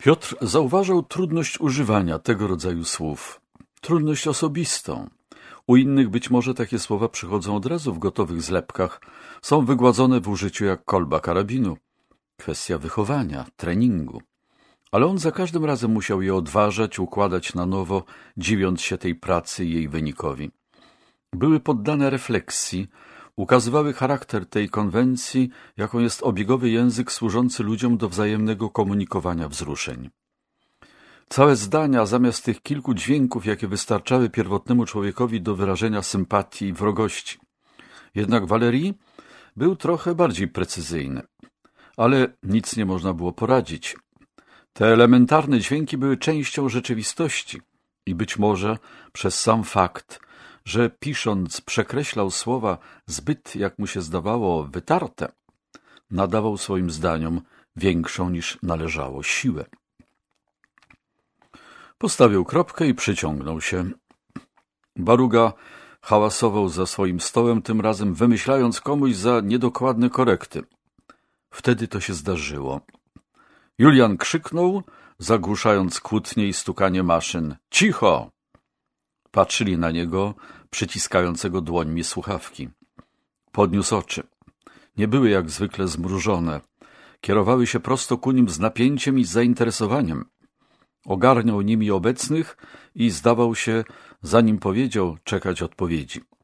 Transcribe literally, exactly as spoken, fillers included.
Piotr zauważał trudność używania tego rodzaju słów. Trudność osobistą. U innych być może takie słowa przychodzą od razu w gotowych zlepkach, są wygładzone w użyciu jak kolba karabinu. Kwestia wychowania, treningu. Ale on za każdym razem musiał je odważać, układać na nowo, dziwiąc się tej pracy i jej wynikowi. Były poddane refleksji, ukazywały charakter tej konwencji, jaką jest obiegowy język służący ludziom do wzajemnego komunikowania wzruszeń. Całe zdania, zamiast tych kilku dźwięków, jakie wystarczały pierwotnemu człowiekowi do wyrażenia sympatii i wrogości. Jednak Valéry był trochę bardziej precyzyjny. Ale nic nie można było poradzić. Te elementarne dźwięki były częścią rzeczywistości i być może przez sam fakt, że pisząc przekreślał słowa zbyt, jak mu się zdawało, wytarte, nadawał swoim zdaniom większą niż należało siłę. Postawił kropkę i przyciągnął się. Baruga hałasował za swoim stołem, tym razem wymyślając komuś za niedokładne korekty. Wtedy to się zdarzyło. Julian krzyknął, zagłuszając kłótnie i stukanie maszyn. Cicho! Patrzyli na niego, przyciskającego dłońmi słuchawki. Podniósł oczy. Nie były jak zwykle zmrużone. Kierowały się prosto ku nim z napięciem i zainteresowaniem. Ogarniał nimi obecnych i zdawał się, zanim powiedział, czekać odpowiedzi.